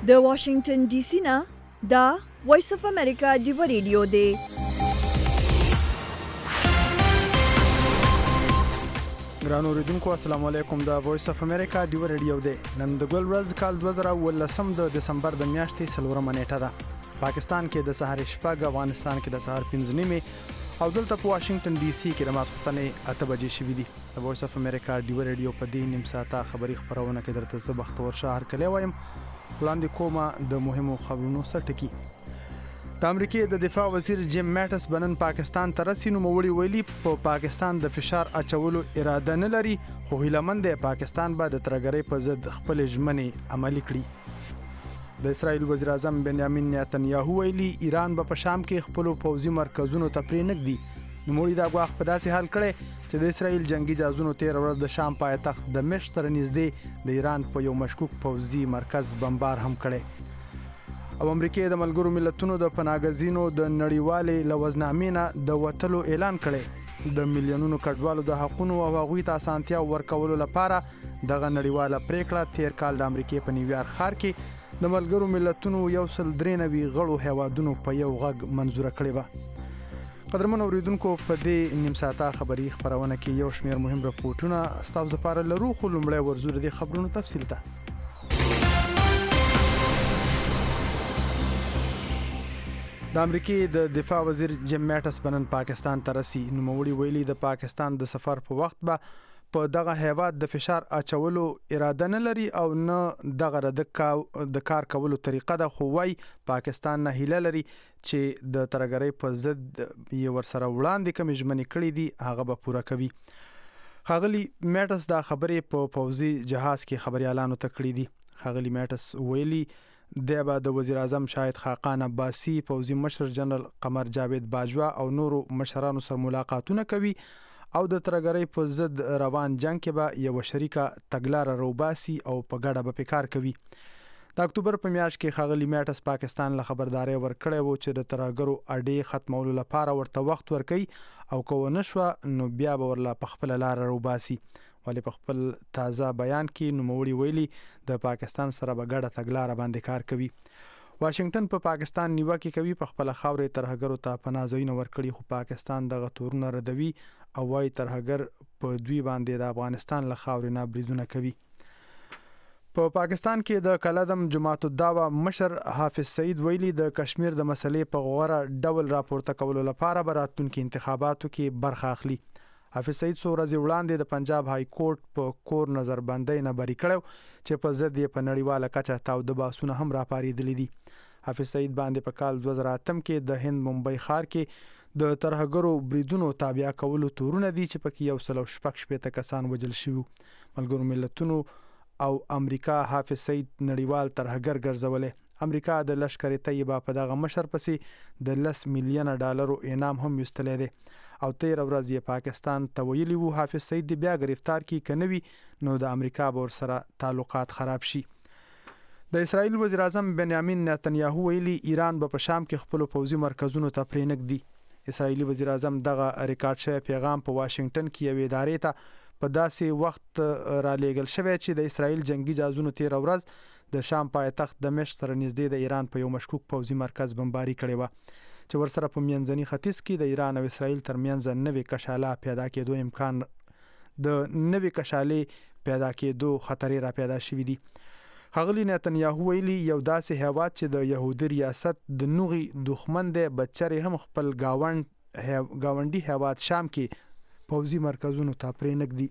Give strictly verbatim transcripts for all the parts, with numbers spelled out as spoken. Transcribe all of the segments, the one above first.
د واشنگټن ډي سي نه دا وایس اف امریکا دی ریډیو دی. ګران اوریدونکو السلام علیکم. دا وایس اف امریکا دی ریډیو دی. نن د ګل ورځ کال دوه زره ولسم د دسمبر د میاشتې څلورمه نیټه ده. پاکستان کې د سحر شپږ، افغانستان کې د سحر پنځه نیمه او دلته په واشنگټن ډي سي کې د ماسپښین اته بجې شوې دي. د وایس اف امریکا دی ریډیو په دې نیم ساعته خبری خبرونه کې درته زه بختور شهر کلی وایم. وړاندې کومه د مهمو خبرونو سرټکی. د امریکای د دفاع وزیر جیم ماټس بنن پاکستان ته رسینو موړي ویلي په پاکستان د فشار اچولو اراده نه لري، خو هیلمند پاکستان به د ترګری په ضد خپل ژمنې عملي کړي. د اسرایل وزیر اعظم بنیامین نتنیاهو ویلي ایران به په شام کې خپل پوځي مرکزونو ته پرې نږدي. نو موړي دا غواخ په داسې حال کړي چې د اسرایل جنگي جهازونو تیر ورځ د شام پایتخت د مشت سره نږدې د ایران په یو مشکوک پوځي مرکز بمبار هم کړي. او امریکای د ملګرو ملتونو د پناهګزینو د نړیوالې لوزنامې نه د وټلو اعلان کړي. د میلیونونو کډوالو د حقوقو او هغوی ته اسانتیا ورکولو لپاره دغه نړیواله پریکړه تیر کال د امریکای په نیویارک ښار کې د ملګرو ملتونو یو سل درې نوي غړو هیوادونو په یو غږ منزوره کړې و. قدرمن اوریدونکو په دې نیم ساعته خبری خبرونه کې یو شمېر مهم راپورټونه ستاسو لپاره لرو، خو لومړی ورزو د خبرونو تفصیل ته. د امریکای د دفاع وزیر جیم ماټس بنن پاکستان ته رسي. نو موړي ویلي د پاکستان د سفر په وخت به په دغه هیواد د فشار اچولو اراده نه لري او نه دغه د کار کولو طریقه ده، خو وايي پاکستان نه هیله لري چې د ترګری په ضد یې ورسره وړاندې کوم ژمنې کړې دي هغه به پوره کوي. خاغلی ماټس دا خبرې په پوځي جهاز کې خبريالانو ته کړې دي. خاغلی ماټس ویلي د به د وزیر اعظم شاهد خاقان عباسی، پوځي مشر جنرال قمر جاوید باجوا او نورو مشرانو سره ملاقاتونه کوي او د ترګری په ضد روان جنگ کې به یو شریکه تګلارې روباسي او په ګډه به کار کوي. د اکتوبر په میاشت کې خاغلی ماټس پاکستان له خبرداري ورکړې وو چې د ترګرو اډې ختمولو لپاره ورته وخت ورکړي او کو نه شو نو بیا به ورلا په خپل لار روباسي. ولی په خپل تازه بیان کې نوموړي ویلي د پاکستان سره به ګډه تګلارې باندې کار کوي. واشنگټن په پا پاکستان نیوکه کوي په خپل خاورې ترهګرو ته پناه ځایونه ورکړي، خو پاکستان دغه تورونه ردوي او وايي ترهګر په دوی باندې د افغانستان له خاورې نه بریدونه کوي. په پا پاکستان کې د کلدم جماعت الدعوه مشر حافظ سعید ویلي د کشمیر د مسلې په غوړه ډول راپورته کولو لپاره به راتلونکي انتخاباتو کې برخه اخلي. حافظ سعید څو ورځې وړاندې د پنجاب های کورټ په کور نظربندۍ نه بری کړو چې په ضد یې په نړیواله کچه تاوده باسونه هم راپاریدلې دي. حافظ سعید باندې په کال دوه زره اتم کې د هند ممبئی ښار کې د ترهګرو بریدونو تابع کولو تورونه دي چې پکې یو سل شپږ شپېته کسان وژل شوي. ملګرو ملتونو او امریکا حافظ سعید نړیوال ترهګر ګرځولې. امریکا د لشکر طیبه په دغه مشر پسې د لس میلیونه ډالرو انعام هم یستلې دي او تیر ورځ یې پاکستان ته ویلي وو حافظ سعید بیا گرفتار کی کنوي نو د امریکا بور سره تعلقات خراب شي. د اسرایل وزیر اعظم بنیامین نتنیاهو ویلي ایران به په شام کې خپل پوځي مرکزونو ته پرې نږدي. اسرایلی وزیر اعظم دغه ریکارډ شوی پیغام په واشنگټن کې یو ادارې ته په داسې وخت را لېږل شوی چې د اسرایل جنگي جهازونو تیر ورځ د شام پایتخت دمشق سره نږدې د ایران په یو مشکوک پوځي مرکز بمباري کړی و چې ورسره په منځني ختیځ کې د ایران او اسرایل ترمنځ نوې کشاله پیدا کېدو امکان د نوې کشالې پیدا کېدو خطر را پیدا شوی دی. خاغلی نتنیاهو ویلي یو داسې هیواد چې د یهودي ریاست د نوغي دښمن دی بچره هم خپل گاوند گاونډي هیواد شام کې پوځي مرکزونو ته پرې نږدي.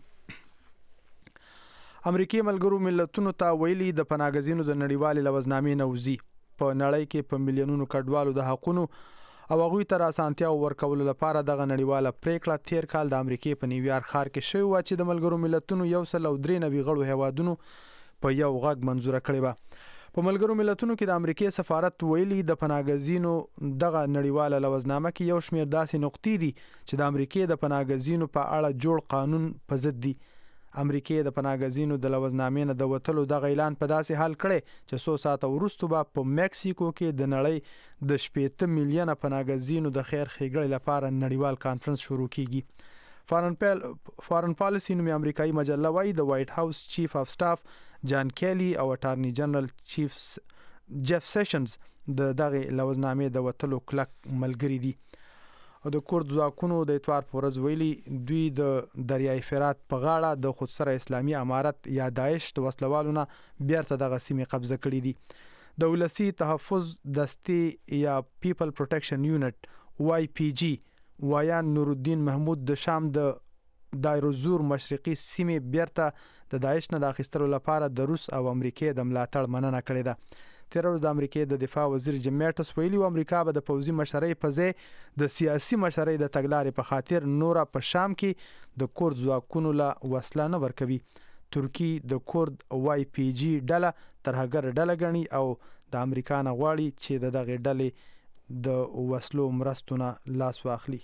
امریکای ملګرو ملتونو ته ویلي د پناهګزینو د نړیوالې لوزنامې نوزي په نړۍ کې په میلیونونو کډوالو د حقوقو او هغوی ته اسانتیا ورکولو لپاره دغه نړیواله پریکړه تیر کال د امریکای په نیویارک ښار کې شوی و چې د ملګرو ملتونو یو سل درې نوي غړو هیوادونو په یو غږ منزوره کړی و. په ملګرو ملتونو کې د امریکای سفارت ویلي د پناهګزینو دغه نړیواله لوزنامه کې یو شمېر داسې نقطې دي چې د امریکای د پناهګزینو په اړه جوړ قانون په ضد دي. امریکای د پناهګزینو د لوزنامې نه د وټلو د اعلان په داسې حال کړي چې څو ساعته وروسته به په مکسیکو کې د نړۍ د شپږ میلیونه پناهګزینو د خیر ښېګړې لپاره نړیوال کانفرنس شروع کیږي. فارن پال فارن پالیسی نومي امریکایي مجله وايي د وایټ هاوس چیف اف سټاف جان کیلی او اټارنی جنرال چیف جيف سيشنز د دغه لوزنامې د وټلو کلک ملګری دي. او د کورد ځواکونو د اتوار په ورځ ویلي دوی د دریای فرات په غاړه د خودسره اسلامي امارت یا داعش د وسلوالونه بیرته دغه سیمې قبضه کړې دي. د ولسی تحفظ دستې یا پیپل پروټیکشن یونټ واي پی جی وایان نور الدین محمود د شام د دایروزور مشرقي سیمې بیرته د داعش نه د اخیستلو لپاره د روس او امریکای د ملاتړ مننه کړې ده. تیر ورځ د امریکای د دفاع وزیر جیم میټس ویلي و امریکا به د پوځي مشرۍ په ځای د سیاسي مشرۍ د تګلارې په خاطر نوره په شام کې د کورد ځواکونو له وسله نه ورکوي. ترکی د کورد واي پی جی ډله ترهګر ډله ګڼي او د امریکا نه غواړي چې د دغه ډلې د وسلو مرستونه لاس واخلي.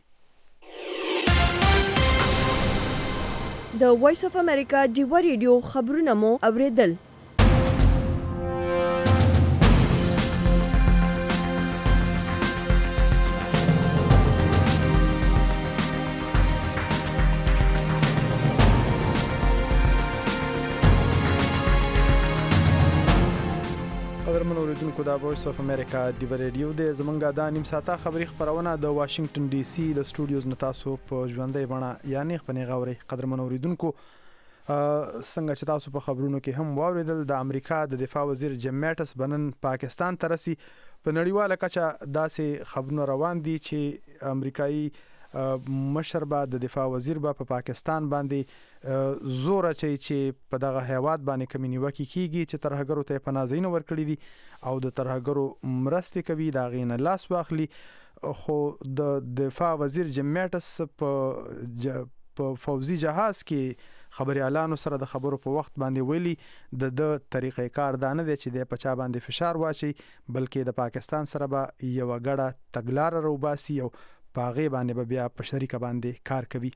د وایس اف امریکا ډیو ریډیو خبرونه مو اوریدل. قدرمن اوریدونکو د وایس اف امریکا ډیو ریډیو د زمونږه د نیم ساعته خبری خبرونه د واشنگټن ډي سي له سټوډیوز نه تاسو په ژوندۍ بڼه یعنی خپنې غوري. قدرمن اوریدونکو څنګه چې تاسو په خبرونو کې هم واوریدل د امریکا د دفاع وزیر جیم میټس بنن پاکستان ترسي په نړیواله کچه داسې خبرونه روان دي چې امریکایي مشر با د دفاع وزیر با په پاکستان باندې زور اچي چې په دغه هیواد باندې کمینی وکی کیږي چې ترهګرو ته پناهځین ورکړي دي او د ترهګرو مرستې کوي دا غینه لاس واخلي. خو د دفاع وزیر جیم میټس په په فوزي جهاز کې خبريالانو سره د خبرو په وخت باندې ویلي د د طریقې کار دانه دي چې د پچا باندې فشار واچي بلکې د پاکستان سره به یو غړه تګلار روباسي او پاغه باندې به بیا په شریکه باندې کار کوي.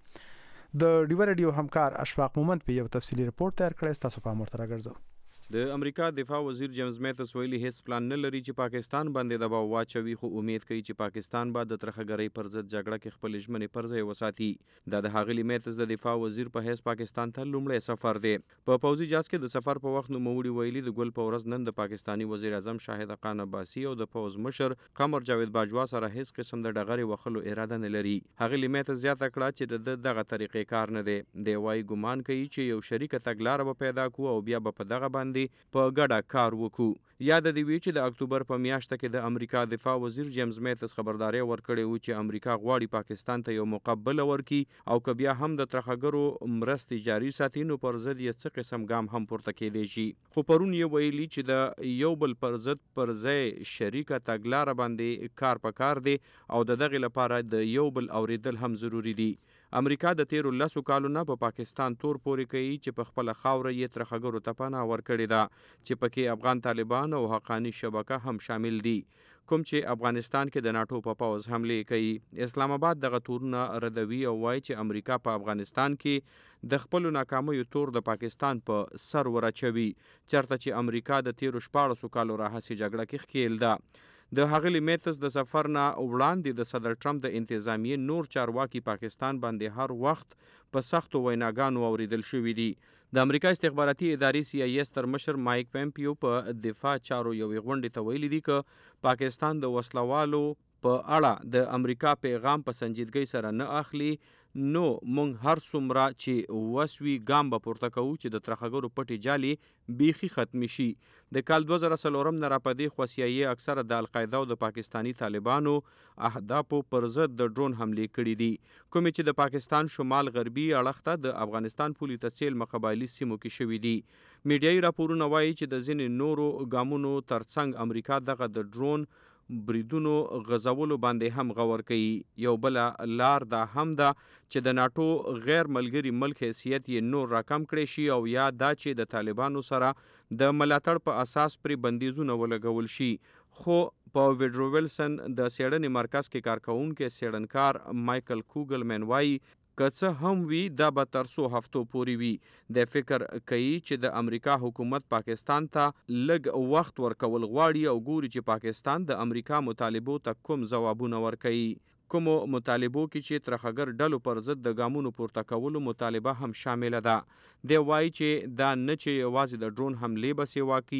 د ډیو ریډیو همکار اشفاق مومند په یو تفصیلی رپورت تیار کړی تاسو په امر تر راګرځو. د امریکا دفاع وزیر جیمز میتس ویلي هیڅ پلان نه لري چې پاکستان باندې دباو واچوي خو امید کوي چې پاکستان به د ترخګرۍ پر ضد جګړه کې خپل ژمنې پر ځای وساتي. دا د هغلی میتس د دفاع وزیر په هیڅ پاکستان ته لومړی سفر دی. په پوځي جهاز کې د سفر په وخت نو موړي ویلي د ګل په ورځ نن د پاکستانی وزیر اعظم شاهد خان عباسی او د پوز مشر قمر جاوید باجوا سره هیڅ قسم د ډغري وخلو اراده نه لري. هغلی میتس زیاته کړه چې د دغه طریقې کار نه دی. دی وايي ګمان کوي چې یو شریک تګلار به پیدا کو او بیا به په دغه باندې په ګډه کار وکړو. یاد دی وی چې د اکتوبر په میاشت کې د امریکا دفاع وزیر جیمز میتس خبرداري ورکړې و چې امریکا غواړي پاکستان ته یو مقبل ورکي او که بیا هم د ترخګرو مرستې جاری ساتي نو پر ضد یې څه قسم ګام هم پورته کېدی شي. خو پرون یې ویلي چې د یو بل پر ضد پر ځای شریکه تګلار باندې کار پکار دی او د دغه لپاره د یو بل اوریدل هم ضروری دي. امریکا د تیرو لسو کالو نه په پاکستان تور پورې کوي چې په خپل خاوره یې ترخګرو ته پناه ورکړې ده چې پکې افغان طالبان او حقانی شبکه هم شامل دي کوم چې افغانستان کې د ناتو په پاوز حمله کوي. اسلام آباد دغه تورونه ردوي او وایي چې امریکا په افغانستان کې د خپل ناکامیو تور د پاکستان په سر ورچوي چرته چې امریکا د تیرو شپاړسو کالو راهسي جګړه کې ښکیل ده. د هغلی میتس د سفر نه وړاندې د صدر ټرمپ د انتظامیه نور چارواکي پاکستان باندې هر وخت په سختو ویناګانو اوریدل شوې دي. د امریکا استخباراتي ادارې سی آی اس تر مشر مایک پمپیو په دفاع چارو یو غونډه ته ویلي دي چې پاکستان د وسلوالو په اړه د امریکا پیغام په سنجیدګۍ سره نه اخلي نو مونږ هر څومره چې وسوي ګام به پورته کوو چې د ترخګرو پټي جالي بیخي ختم شي. د کال دوه زره څلورم نه راپدې خو سی آی ای اکثره د القاعده او د پاکستانی طالبانو اهدافو پر ضد د ډرون حمله کړې دي کومې چې د پاکستان شمال غربي اړخ ته د افغانستان پولي تسهیل مقابلي سیمو کې شوې دي. میډیایي راپورونه وایي چې د ځینې نورو ګامونو ترڅنګ امریکا دغه د ډرون بریدونو غزولو باندې هم غور کوي. یو بل لار دا هم ده چې د ناتو غیر ملګری ملک حیثیت یې نور راکم کړي شي او یا دا چې د طالبانو سره د ملاتړ په اساس پر بندیزونه ولګول شي. خو په ویډرو ویلسن د سیړنې مرکز کې کارکونکو سیړنکار مایکل کوګلمن وایي که څه هم وي دا به تر څو هفتو پورې وي. د فکر کوي چې د امریکا حکومت پاکستان ته لږ وخت ورکول غواړي او ګوري چې پاکستان د امریکا مطالبو ته کوم ځوابونه ورکوي. کومو مطالبو کې چې ترخګر ډلو پر ضد د ګامونو پورته کولو مطالبه هم شامل ده. دی وایي چې دا نه چې یوازې د ډرون حملې به سیوا کوي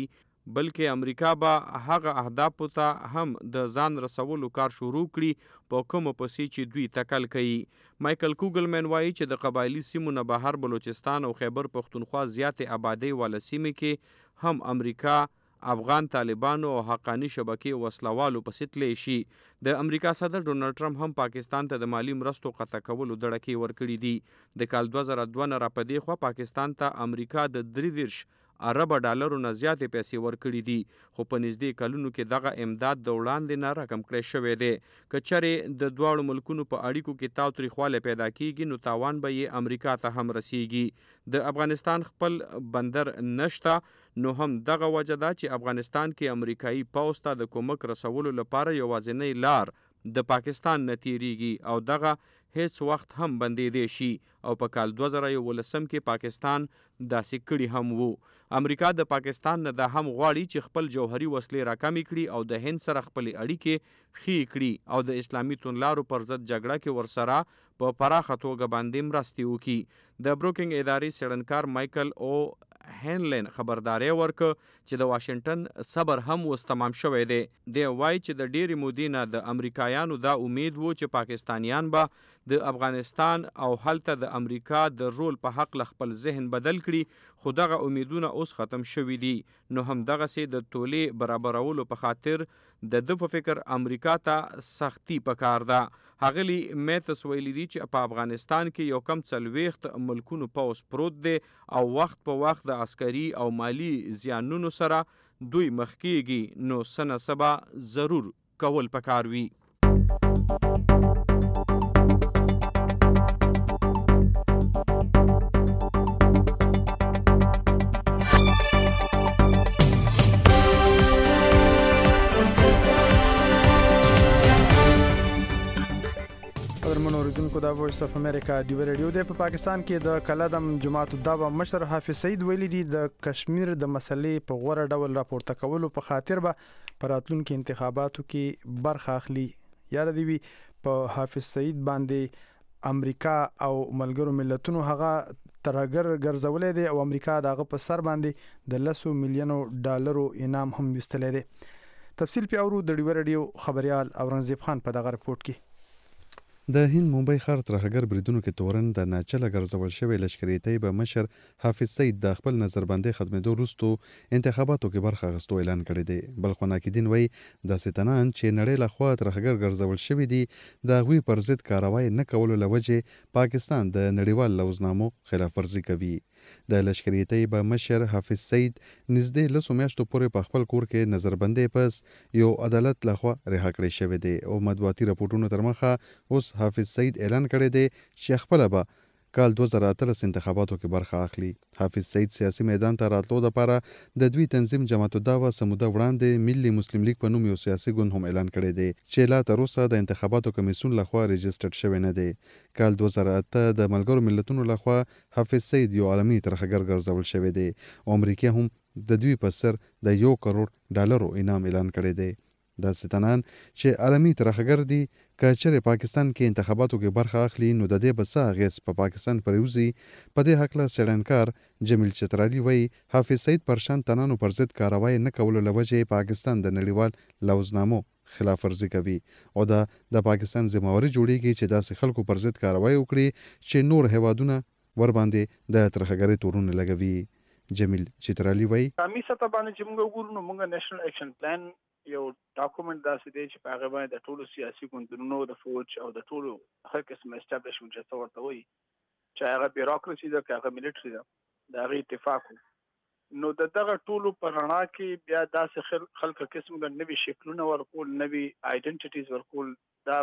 بلکې امریکا به هغه اهدافو ته هم د ځان رسولو کار شروع کړي په کومو پسې چې دوی تکل کوي. مایکل کوګلمن وایي چې د قبایلي سیمو نه بهر بلوچستان او خیبر پښتونخوا زیاتې آبادۍ والا سیمې کې هم امریکا افغان طالبانو او حقانی شبکې وسلوالو پسې تللی شي. د امریکا صدر ډونالډ ټرمپ هم پاکستان ته د مالی مرستو قطع کولو دړکې ورکړي دي. د کال دوه زره دوه نه راپدې خوا پاکستان ته امریکا د درې دېرش اربه ډالرو نه زیاتې پیسې ورکړي دي، خو په نږدې کلونو کې دغه امداد د وړاندې نه رقم کړی شوی دی. که چېرې د دواړو ملکونو په اړیکو کې تاوتریخوالی پیدا کیږي نو تاوان به یې امریکا ته هم رسیږي. د افغانستان خپل بندر نشته، نو هم دغه وجه ده چې افغانستان کې امریکایي پوځ ته د کومک رسولو لپاره یوازینۍ لار د پاکستان نه تیریږي او دغه هیڅ وخت هم بندېدی شي او په کال دوه زره یولسم کې پاکستان داسې کړي هم وو. امریکا د پاکستان نه دا هم غواړي چې خپل جوهري وسلې راکمې کړي او د هند سره خپلې اړیکې ښې کړي او د اسلامي توندلارو پر ضد جګړه کې ورسره په پراخه توګه باندې مرستې وکړي. د بروکینګ ادارې څېړنکار مایکل او هینلین خبرداری ورکه چې د واشنگټن صبر هم اوس تمام شوی دی. دی وایي چې د ډېرې مودې نه د امریکایانو دا امید وو چې پاکستانیان به د افغانستان او هلته د امریکا د رول په حق له خپل ذهن بدل کړي، خو دغه امیدونه اوس ختم شوي دي. نو هم دغسې د تولې برابرولو په خاطر د ده په فکر امریکا ته سختی پکار ده. هغلی میتس ویلی دي چې په افغانستان کې یو کم څلوېښت ملکونو پوځ پروت دی او وخت په وخت د عسکري او مالی زیانونو سره دوی مخ کیږي، نو څه نه څه به ضرور کول پکار وي. اوریدونکو دا وایس اف امریکا ډیو ریډیو دی. په پاکستان کې د کلدم جماعت الدعوه مشر حافظ سعید ویلي دي د کشمیر د مسلې په غوړه ډول راپورته کولو په خاطر به په راتلونکو انتخاباتو کې برخه اخلي. یاد دی وی په حافظ سعید باندې امریکا او ملګرو ملتونو هغه ترګر ګرځولې دي او امریکا دغه په سر باندې د لسو میلیونو ډالرو انعام هم وستلې دي. تفصیل په اورو د ډیو ریډیو خبريال اورنګزیب خان په دغه رپورت کې. د هند ممبئی ښار ترهګر بریدونو کې تورن د ناچله ګرځول شوی لشکري طیبه مشر حافظ سعید د خپل نظربندۍ ختمېدو وروسته انتخاباتو کې برخه اخیستو اعلان کړی دی. بل خو ناکدین وایي داسې تنان چې نړۍ له خوا ترهګر ګرځول شوي دي د هغوی پر ضد کاروای نه کولو له وجې پاکستان د نړیوال لوزنامو خلاف ورزي کوي. د لشکري طیبه مشر حافظ سعید نږدې لسو میاشتو پورې په خپل کور کې نظربندۍ پس یو عدالت لخوا رها کړی شوی دی او مطبوعاتي راپورټونو تر مخه اوس حافظ سعید اعلان کړی دی چې خپل به کال دوه زره اتلس انتخاباتو کې برخه اخلي. حافظ سعید سیاسي میدان ته راتلو لپاره د دوی تنظیم جماعت الدعوه سموده وړاندې ملي مسلم لیگ په نوم یو سیاسي ګوند هم اعلان کړی دی چې لا تر اوسه د انتخاباتو کمیسیون لخوا رجسټرډ شوی نه دی. کال دوه زره اته د ملګرو ملتونو لخوا حافظ سعید یو عالمي ترهګر ګرځول شوی دی او امریکا هم د دوی په سر د یو کروڑ ډالرو انعام اعلان کړی دی. دا ستنان چې عالمي ترهګر دي که چېرې پاکستان کې انتخاباتو کې برخه اخلي نو د دې به څه اغېز په پاکستان پورې وځي. په دې هکله څېړنکار جمیل چترالي وایي حافظ سعید پر شان تنانو پر ضد کاروای نه کولو له وجې پاکستان د نړیوال لوزنامو خلاف ورزي کوي او دا د پاکستان ذمہواري جوړیږي چې داسې خلکو پر ضد کاروای وکړي چې نور هیوادونه ور باندې د ترهګرۍ تورونه لګوي. جمیل چترالي وایي قومي سطح باندې چې موږ وګورو نو موږ نېشنل اکشن پلان یو ډاکومنت داسې دی چې په هغه باندې د ټولو سیاسي ګوندونو د فوج او د ټولو هر قسم اسټابلیشمنټ چې څه ورته وایي چې هغه بیوروکراسي ده که هغه ملیټري ده د هغې اتفاق نو د دغه ټولو په رڼا کې بیا داسې خلک قسم ګڼ نوي شکلونه ورکول نوي آیډنټیټیز ورکول دا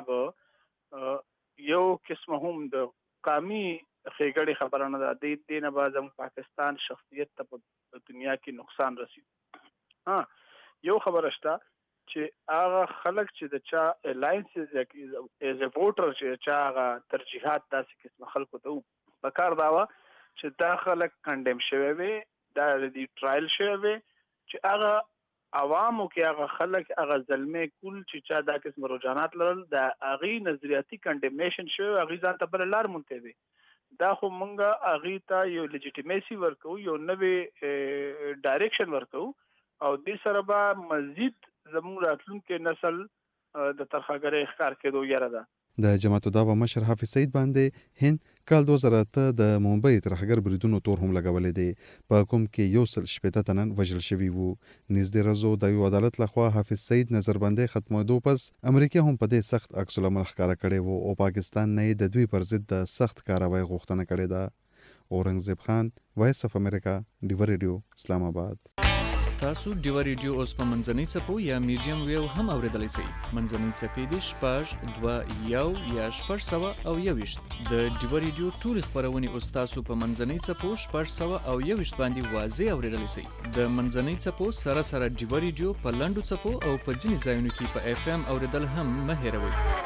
به یو قسمه هم د قومي ښېګړې خبره نه ده. دې نه به زموږ پاکستان شخصیت ته په دنیا کې نقصان رسي. ها یو خبره شته چې هغه خلک چې د چا الاینس ایز ا ووټر چې چا هغه ترجیحات داسې قسمه خلکو ته په کار دا وه چې دا خلک کنډیم شوی وي دا د ټرایل شوی وي چې هغه عوامو کې هغه خلک هغه ظلمې کول چې چا دا قسم رجحانات لرل د هغې نظریاتي کنډیمنیشن شوی هغې ځان ته بله لار مونتی دی. دا خو مونږ هغې ته یو لیجیټیمیسي ورکوو یو نوې ډایرکشن ورکوو او دې سره به مزید زموږ راتلونکي نسل د ترخګرۍ ښکار کېدو یاره ده. د جماعت الدعوه مشر حافظ سعید باندې هند کال دوه زره اته د ممبئی ترخګر بریدونو تور هم لګولې دی په کوم کې یو سل شپېته تنن وژل شوي وو. نږدې ورځو د یو عدالت لخوا حافظ سعید نظربندۍ ختمېدو پس امریکا هم په دې سخت عکس العمل ښکاره کړی وو او پاکستان نه د دوی پر ضد د سخت کاروای غوښتنه کړې ده. اورنګزیب خان، وایس اف امریکا، ډیو ریډیو، اسلام آباد. تاسو ډیو ریډیو اوس په منځنۍ څپو یا میډیم ویو هم اوریدلی شئ. منځنۍ څپې دي شپږ دوه یو یا شپږ سوه او یوویشت. د ډیو ریډیو ټولې خپرونې اوس تاسو په منځنۍ څپو شپږ سوه او یوویشت باندې واضح اوریدلی شئ. د منځنۍ څپو سره سره ډیو ریډیو په لنډو څپو او په ځینې ځایونو کې په اف ام اوریدل هم مه هیروئ.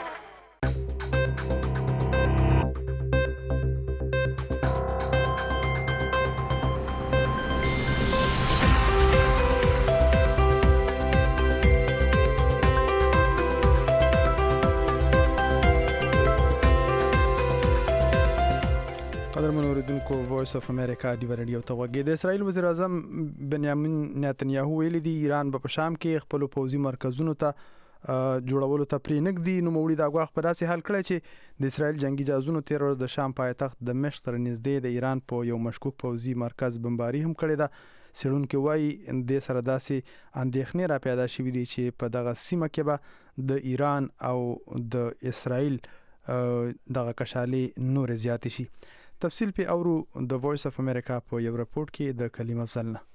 قدرمن اوریدونکو، وایس اف امریکا ډیو ریډیو ته غوږی. د اسرائیل وزیر اعظم بنیامین نتنیاهو ویلي دی ایران به په شام کې خپل پوځي مرکزونو ته جوړولو ته پرې نږدي. نوموړي دا ګواښ په داسې حال کړی چې د اسرائیل جنگي جهازونو تېره ورځ د شام پایتخت دمشق سره نږدې د ایران په یو مشکوک پوځي مرکز بمباري هم کړې ده. څېړونکي وایي دې سره داسې اندېښنې را پیدا شوي دي چې په دغه سیمه کې به د ایران او د اسرائیل دغه کشالې نورې زیاتې شي. تفصیل پی اورو د وایس اف امریکا په یو رپورت کې د کلیم افضل نه.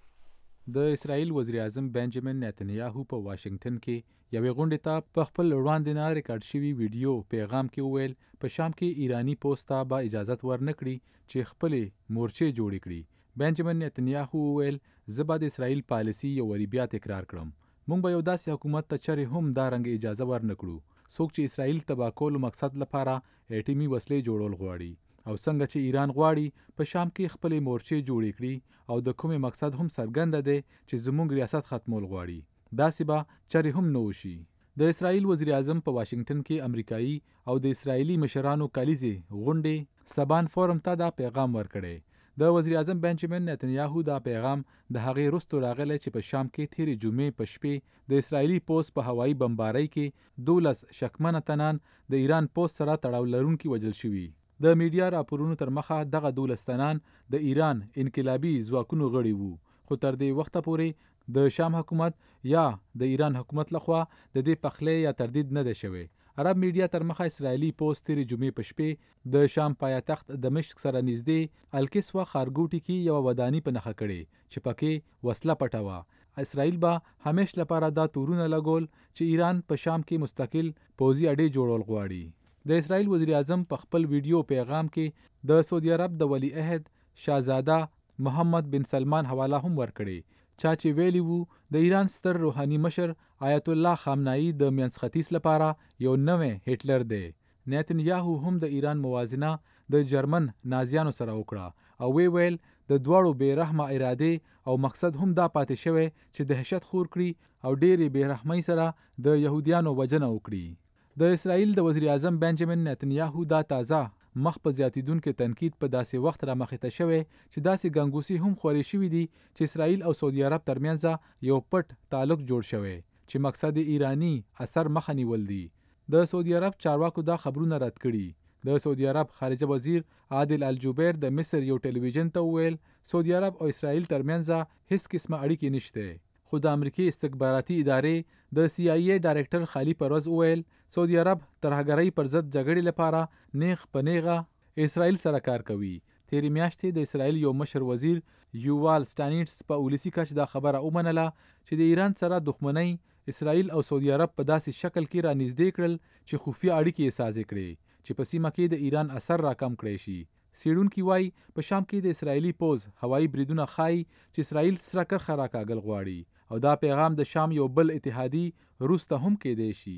د اسرائیل وزیر اعظم بنجامین نتنیاهو په واشنگټن کې یوې غونډې ته په خپل وړاندې نه ریکارډ شوي ویډیو پیغام کې وویل په شام کې ایرانی پوسټ ته به اجازت ورنکړي چې خپلې مورچې جوړې کړي. بنجامین نتنیاهو وویل زه به د اسرائیل پالیسي یو وری بیا تکرار کړم. موږ به یو داسې حکومت ته چرې هم دا رنګ اجازه ورنکړو څوک چې اسرائیل تباه کولو مقصد لپاره اټومي وسلې جوړول غواړي او څنګه چې ایران غواړي په شام کې خپلې مورچې جوړې کړي او د کومې مقصد هم څرګنده دی چې زموږ ریاست ختمول غواړي. داسې به چرې هم نه وشي. د اسرائیل وزیر اعظم په واشنگټن کې امریکایي او د اسرائیلي مشرانو کلیزې غونډې سبان فورم ته دا پیغام ورکړی. د وزیر اعظم بنجامین نتنیاهو دا پیغام د هغې وروسته راغلی چې په شام کې تېرې جمعې په شپې د اسرائیلي پوځ په هوایي بمبارۍ کې دولس شکمنه تنان د ایران پوځ سره تړاو لرونکي وژل شوي. د میډیا راپورونو تر مخه دغه دولس تنان د ایران انقلابي ځواکونو غړي وو، خو تر دې وخته پورې د شام حکومت یا د ایران حکومت لخوا د دې پخلی یا تردید نه دی شوی. عرب میډیا تر مخه اسرائیلي پوځ تېرې جمعې په شپې د شام پایتخت دمشق سره نږدې الکسوه ښارګوټي کې یوه وداني په نښه کړې چې پکې وسله پټه وه. اسرائیل به همیش لپاره دا تورونه لګول چې ایران په شام کې مستقل پوځي اډې جوړول غواړي. د اسرائیل وزیر اعظم په خپل ویډیو پیغام کې د سعودي عرب د ولی عهد شاهزاده محمد بن سلمان حواله هم ورکړې چا چې ویلي وو د ایران ستر روحاني مشر آیت الله خامنه‌ای د منځ ختیځ لپاره یو نوی هټلر دی. نتنیاهو هم د ایران موازنه د جرمن نازیانو سره وکړه او وی ویل د دواړو بې رحمه ارادې او مقصد هم دا پاتې شوی چې دهشت خور کړي او ډېرې بې رحمۍ سره د یهودیانو وژنه وکړي. د اسرائیل د وزیر اعظم بنجامین نتنیاهو دا تازه مخ په زیاتیدونکو تنقید په داسې وخت را مخې ته شوی چې داسې ګنګوسې هم خورې شوي دي چې اسرائیل او سعودي عرب ترمنځ یو پټ تعلق جوړ شوی چې مقصد ایرانی اثر مخه نیول دي. د سعودي عرب چارواکو دا خبرونه رد کړي. د سعودي عرب خارجه وزیر عادل الجبیر د مصر یو ټلویزیون ته وویل سعودي عرب او اسرائیل ترمنځ هیڅ قسمه اړیکې نشته. خو د امریکای استخباراتي ادارې د سی آی ای ډایرکټر خالی پروز وویل سعودي عرب ترهګرۍ پر ضد جګړې لپاره نیغ په نیغه اسرائیل سره کار کوي. تیرې میاشتې د اسرائیل یو مشر وزیر یووال سټانیټس په ولسی کچ دا خبره ومنله چې د ایران سره دښمنۍ اسرائیل او سعودي عرب په داسې شکل کې را نږدې کړل چې خفیه اړیکې یې سازې کړې چې په سیمه کې د ایران اثر راکم کړی شي. څېړونکي وایي په شام کې د اسرائیلي پوځ هوایي بریدونه ښایي چې اسرائیل سره کرښه راکاږل غواړي او دا پیغام د شام یو بل اتحادي روس ته هم کېدی شي.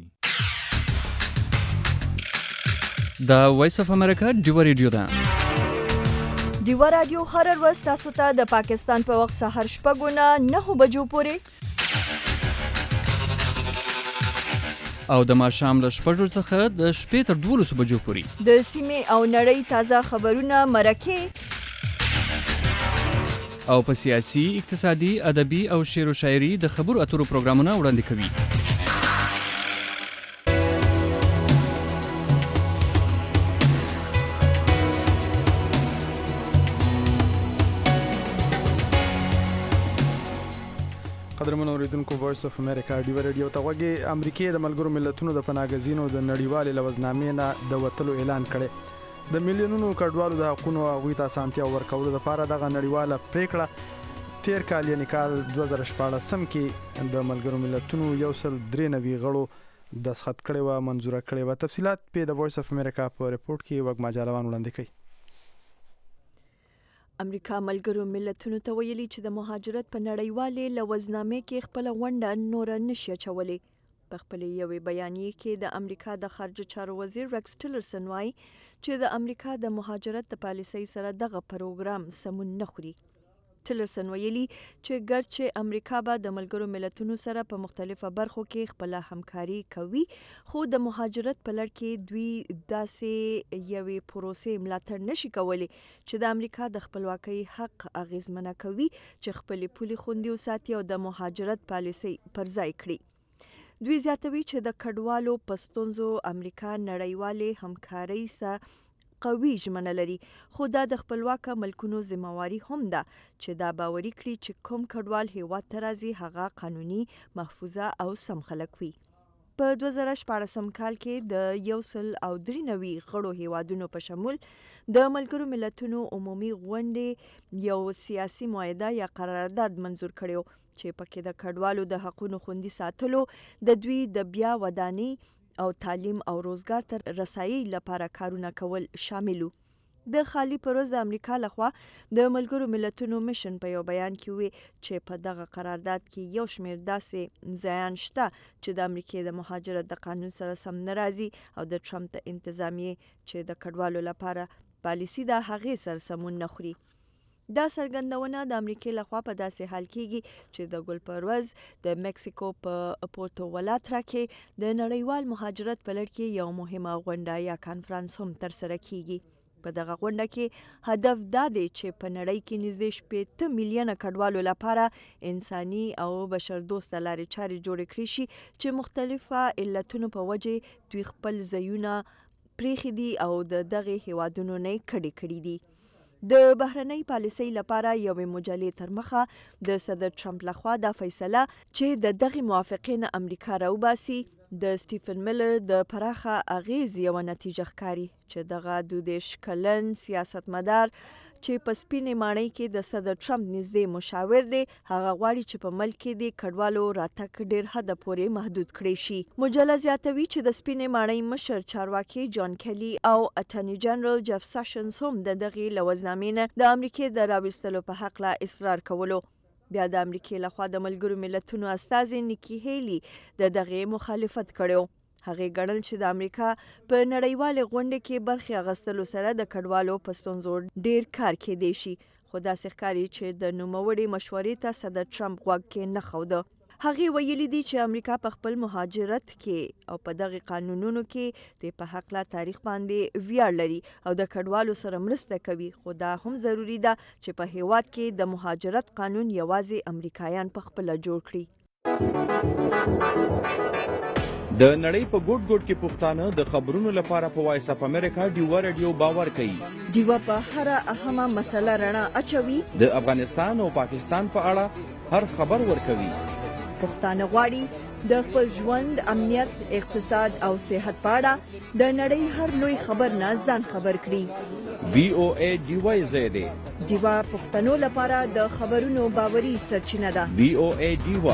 د وایس اف امریکا ډیو ریډیو ده. ډیو رادیو هر ورځ تاسو ته د پاکستان په وخت سهار شپږو نه نهو بجو پورې او د ماښام له شپږو څخه د شپې تر دولسو بجو پورې د سیمې او نړۍ تازه خبرونه، مرکې، او په سیاسي، اقتصادي، ادبي او شعر او شاعري د خبرو اترو پروګرامونه وړاندې کوي. قدرمن اوریدونکو وایس اف امریکا ډیو ریډیو ته غوږی امریکای د ملګرو ملتونو د پناهګزینو د نړیوالې لوزنامې نه د وټلو اعلان کړي. د میلیونونو کډوالو د حقوقو او غوښتنو اسانتیا ورکولو لپاره دغه نړیواله پریکړه تیر کال یعنی کال دوه زره شپاړس سم کې د ملګرو ملتونو یو سل درې نوي غړو دسخط کړي و منزوره کړي و. تفصيلات په د وایس اف امریکا په ریپورت کې وګما جالوان وړاندې کړي. امریکا ملګرو ملتونو ته ویلي چې د مهاجرت په نړیوالې لوزنامې کې خپل غونډه نور نشي چولې. په خپل یوې بیانیه کې د امریکا د خارجه چارو وزیر رکس ټیلرسن وایي چې د امریکا د مهاجرت د پالیسۍ سره دغه پروګرام سمون نه خوري. ټیلرسن ویلي چې ګرچې امریکا به د ملګرو ملتونو سره په مختلفو برخو کې خپل همکاري کوي، خو د مهاجرت په لړ کې دوی داسې یوې پروسې ملاتړ نشي کولی چې د امریکا د خپلواکۍ حق اغیزمنه کوي چې خپل پولي خوندي وساتي او د مهاجرت پالیسۍ پر ځای کړي. دوی زیاتوي چې د کډوالو په ستونزو امریکا نړیوالې همکارۍ سره قوي ژمنه لري، خو دا د خپلواکه ملکونو ذمہواري هم ده چې دا باوري کړي چې کوم کډوال هیواد ته راځي هغه قانوني، محفوظه او سم خلک وي. په دوه زره شپاړسم کال کې د یو سل او درې نوي غړو هیوادونو په شمول د ملګرو ملتونو عمومي غونډې یو سیاسي معاهده یا قرارداد منظور کړی چې پکې د کډوالو د حقوقو خوندي ساتلو، د دوی د بیا ودانۍ او تعلیم او روزګار ته رسایي لپاره کارونه کول شامل وو. د خالی پروز د امریکا لخوا د ملګرو ملتونو مشن په یو بیان کې وی چې په دغه قرارداد کې یو شمېر داسې ځایان شته چې د امریکای د مهاجرت د قانون سره سم ناراضي او د ټرمپ د انتظامیې چې د کډوالو لپاره پالیسی د هغې سره سمون نه خوري. دا څرګندونه د امریکای لخوا په داسې حال کېږي چې د ګل پروز د مکسیکو په پورتو ولاټرا کې د نړیوال مهاجرت په لړ کې یو مهمه غونډه یا کانفرنس هم ترسره کیږي. په دغه غونډه کې هدف دا دی چې په نړۍ کې نږدې شپېته میلیونه کډوالو لپاره انساني او بشردوسته لارې چارې جوړې کړې شي چې مختلفه علتونو په وجه دوی خپل ځایونه پریښي دي او د دغه هیوادونو نه کډې کړي دي. د بهرنۍ پالیسۍ لپاره یوې مجلې تر مخه د صدر ټرمپ لخوا دا فیصله چې د دغه موافقې نه امریکا راوباسي د سټیفن میلر د پراخه اغیز یو نتیجه ښکاري چې دغه دودیش کلن سیاستمدار چې په سپینې ماڼۍ کې د صدر ټرمپ نږدې مشاور دی، هغه غواړي چې په ملک کې د کډوالو راتګ ډیر حد پورې محدود کړي شي. مجله زیاتوي چې د سپینې ماڼۍ مشر چارواکي جان کلی او اټرنی جنرال جف سیشنز هم د دغه لوزنامې نه د امریکای د راوستلو په حق لا اصرار کولو. بیا د امریکای لخوا د ملګرو ملتونو استازي نیکی هیلی د دغه مخالفت کړو. هغه ګڼل چې د امریکا په نړیواله غونډه کې برخه اغستلو سره د کډوالو په ستونزو ډیر کار کېدی شي، خو داسې ښکاري چې د نوموړي مشورې ته صدر ټرمپ غوږ کې نه خوده. هغه ویلي دي چې امریکا په خپل مهاجرت کې او په دغه قانونونو کې د په حق لا تاریخ باندې ویاړ لري او د کډوالو سره مرسته کوي، خو دا هم ضروری ده چې په هیواد کې د مهاجرت قانون یوازې امریکایان په خپل جوړ کړي. د نړۍ په ګوټ ګوټ کې پښتانه د خبرونو لپاره په وایس اف امریکا ډیو ریډیو باور کوي. ډیو په هر اهمه مسله رڼا اچوي، د افغانستان او پاکستان په اړه هر خبر ورکوي. پښتانه غواړي د خپل ژوند، امنیت، اقتصاد او صحت په اړه د نړۍ هر لوی خبر نه ځان خبر کړي. وی او ای ډیو زیاده ډیو پښتنو لپاره د خبرونو باوري سرچینه ده. وی او ای ډیو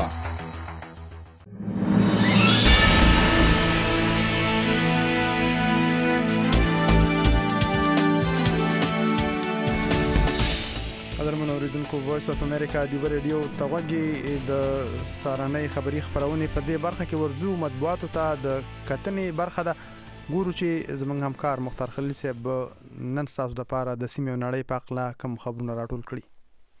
قدرمن اوریدونکو وایس اف امریکا ډیو ریډیو ته غوږی د سارنۍ خبری خبرونه په دې برخه کې ورزو مطبوعاتو ته د کتنې برخه ده. ګورو چې زمونږ همکار مختار خلیل صاحب نن تاسو د پاره د سیمې نړۍ په اړه کوم خبرونه راټول کړي.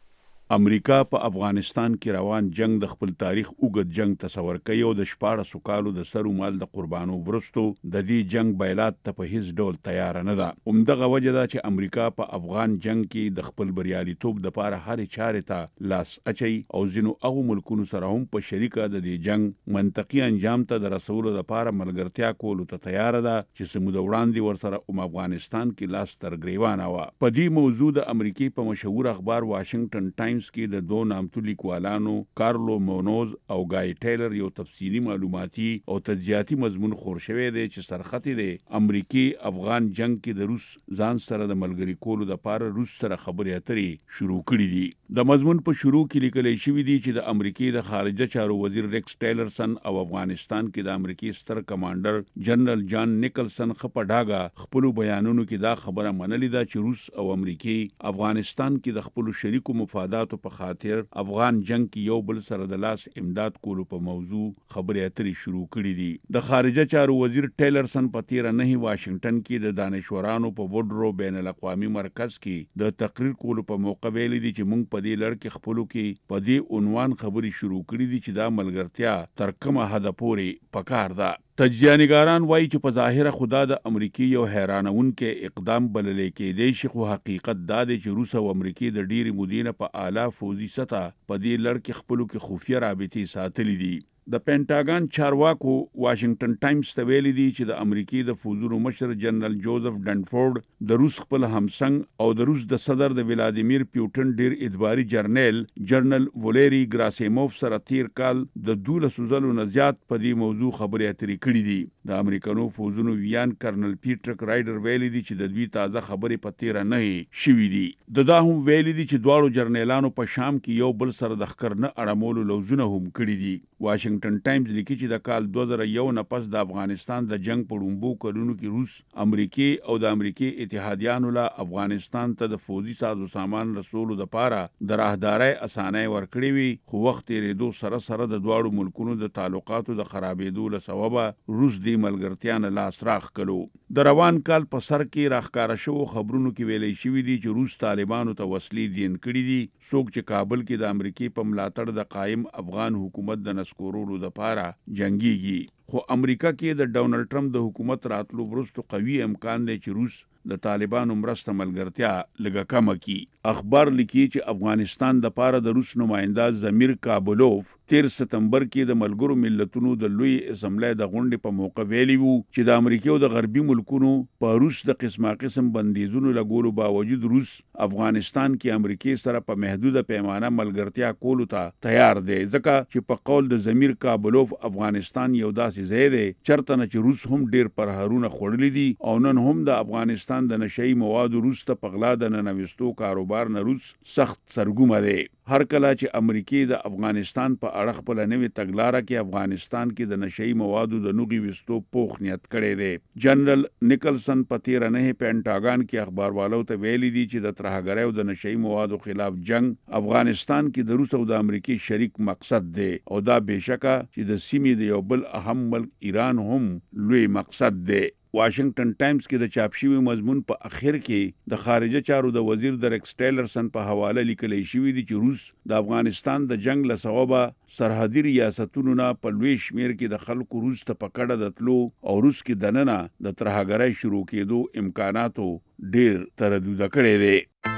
امریکا په افغانستان کې روان جنگ د خپل تاریخ اوږد جنگ تصور کوي او د شپاړسو کالو د سرو مال د قربانو وروستو د دې جنگ بیلات ته په هیڅ ډول تیار نه ده. همدغه وجه ده چې امریکا په افغان جنگ کې د خپل بریالیتوب دپاره هرې چارې ته لاس اچي او ځینو هغو ملکونو سره هم په شریکه د دې جنگ منطقي انجام ته د رسولو لپاره ملګرتیا کولو ته تیار ده چې څه موده وړاندې ورسره هم افغانستان کې لاس تر ګریوانه وه. په دې موضوع د امریکې په مشهور اخبار واشنگټن ټایمز کې د دوه نامتو لیکوالانو کارلو مونوز او گای ټیلر یو تفصیلي معلوماتي او تجزیاتي مضمون خور شوی دی چې سرخطی دی امریکې افغان جنگ کې د روس ځان سره د ملګري کولو لپاره روس سره خبرې اترې شروع کړي دي. د مضمون په شروع کې لیکل شوی دی چې د امریکې د خارجه چارو وزیر ریکس ټیلرسن او افغانستان کې د امریکې ستر کمانډر جنرال جان نیکلسن خپه ډاګه خپل بیانونو کې دا خبره منلې ده چې روس او امریکې افغانستان کې د خپل شریکو مفاداتو په خاطر افغان جنگ کې یو بل سره د لاس امداد کولو په موضوع خبرې اترې شروع کړي دي. د خارجه چارو وزیر ټیلرسن په تیر نه واشنگټن کې د دانشورانو په وډرو بین الاقوامي مرکز کې د تقریر کولو په موقع ویلي دي چې موږ په دې لړ کې خپلو کې په دې عنوان خبرې شروع کړي دي چې دا ملګرتیا تر کومه حده پورې پکار ده. تجزیه‌نګاران وایي چې په ظاهره خدا د امریکې یو حیرانونکی اقدام بللی کېدی شي، خو حقیقت دا دی چې روس او امریکې د ډېرې مودې نه په اعلی فوځي سطح په دې لړ کې خپلو کې خفیه رابطې ساتلې دي. د پینټاګان چارواکو واشنگټن ټایمز ته ویلي دي چې د امریکې د فوځونو مشر جنرال جوزف ډنفورد د روس خپل همسنګ او د روس د صدر د ولادیمیر پیوټن ډیر ادباري جرنیل جنرال ولیری ګراسیموف سره تیر کال د دولسو ځلو نه زیات په دې موضوع خبرې اترې کړي دي. د امریکانو فوځونو ویان کرنل پیټرک رایډر ویلي دي چې د دوی تازه خبرې په تیره نه شوي دي. د دا هم ویلي دي چې دواړو جرنیلانو په شام کې یو بل سره د ښکر نه اړمولو لوزونه هم کړي دي. واشنگټن ټایمز لیکي چې د کال دوه زره یو نه پس د افغانستان د جنگ په لومړو کلونو کې روس امریکې او د امریکې اتحادیانو له افغانستان ته د فوځي سازو سامان رسولو دپاره د راهدارۍ اسانۍ ورکړې وي، خو وخت تېرېدو سره سره د دواړو ملکونو د تعلقاتو د خرابېدو له سببه روس دې ملګرتیا نه لاس راخ کړو. د روان کال په سر کې راښکاره شوو خبرونو کې ویلی شوي دي چې روس طالبانو ته وسلې دین کړي دي. څوک چې کابل کې د امریکې په ملاتړ د قایم افغان حکومت د نسکورولو دپاره جنګیږي. خو امریکا کې د ډونالډ ټرمپ د حکومت راتلو وروسته قوي امکان دی چې روس د طالبانو مرسته ملګرتیا لږه کمه کړي. اخبار لیکي چې افغانستان د پاره د روس نماینده زمیر کابلوف تیر ستمبر کې د ملګرو ملتونو د لوی اسمبلی د غونډې په موقع ویلي وو چې د امریکا او د غربي ملکونو په روس د قسمه قسم بندیزونو لګولو باوجود روس افغانستان کې امریکا سره په محدوده پیمانه ملګرتیا کولو ته تیار دی، ځکه چې په قول د زمیر کابلوف افغانستان یو داسې ځای دی چرته نه چې روس هم ډیر پرهرونه خوړلي دي او نن هم د افغانستان د نشئی موادو روس ته په غلا د ننوستو کاروبار نه روس سخت سرګومه دی. هر کله چې امریکې د افغانستان په اړه خپله نوې تګلاره کې افغانستان کې د نشئی موادو د نوغې ویستو پوخ نیت کړی دی. جنرال نیکلسن په تیره نه پینټاګان کې اخباروالو ته ویلي دي چې د ترهګرۍ او د نشئی موادو خلاف جنگ افغانستان کې د روس او د امریکې شریک مقصد دی او دا بېشکه چې د سیمې د یو بل اهم ملک ایران هم لوی مقصد دی. واشنگټن ټایمز کې د چاپ شوي مضمون په اخر کې د خارجه چارو د وزیر د ریکس ټیلرسن په حواله لیکلی شوي دي چې روس د افغانستان د جنگ له سببه سرحدي ریاستونو نه په لوی شمیر کې د خلکو روس ته په کډه د تلو او روس کې دننه د ترهګرۍ شروع کېدو امکاناتو ډیر تردید کړی دی.